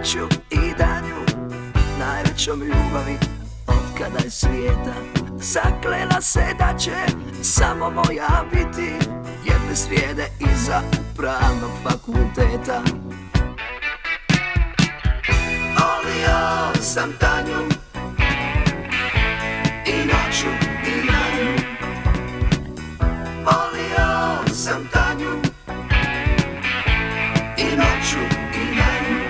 noću i danju, najvećom ljubavi od kada je svijeta. Zaklela se da će samo moja biti, jer bez slijede iza pravnog fakulteta. Volio sam Tanju i noću i danju. Volio sam Tanju i noću i danju.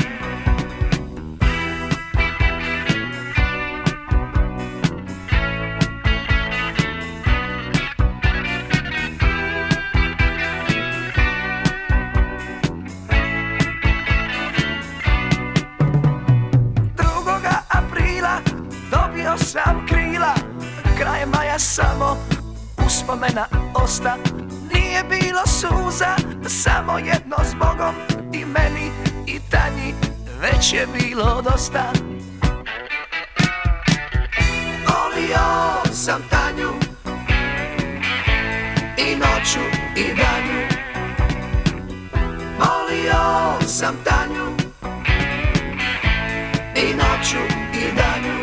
Dobio sam krila, kraj maja samo uspomena osta. Nije bilo suza, samo jedno s Bogom, i meni i Tanji već je bilo dosta. Volio sam Tanju i noću i danju. Volio sam Tanju i noću i danju.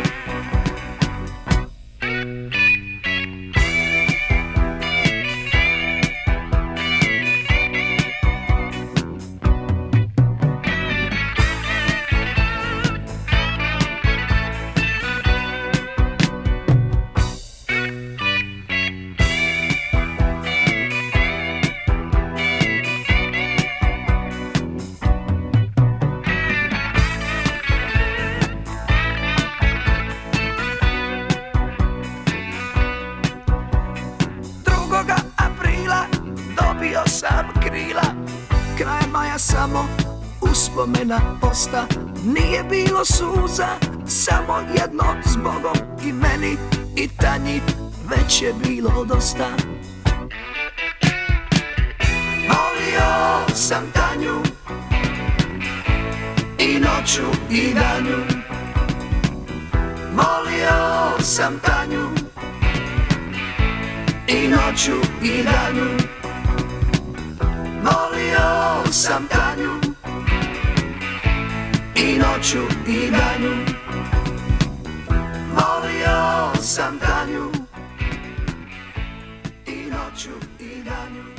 Dobio sam krila, kraj maja samo uspomena osta. Nije bilo suza, samo jedno s Bogom, i meni i Tanji već je bilo dosta. Volio sam Tanju i noću i danju. Volio sam Tanju i noću i danju. Volio sam Tanju i noću i danju. Volio sam Tanju i noću i danju.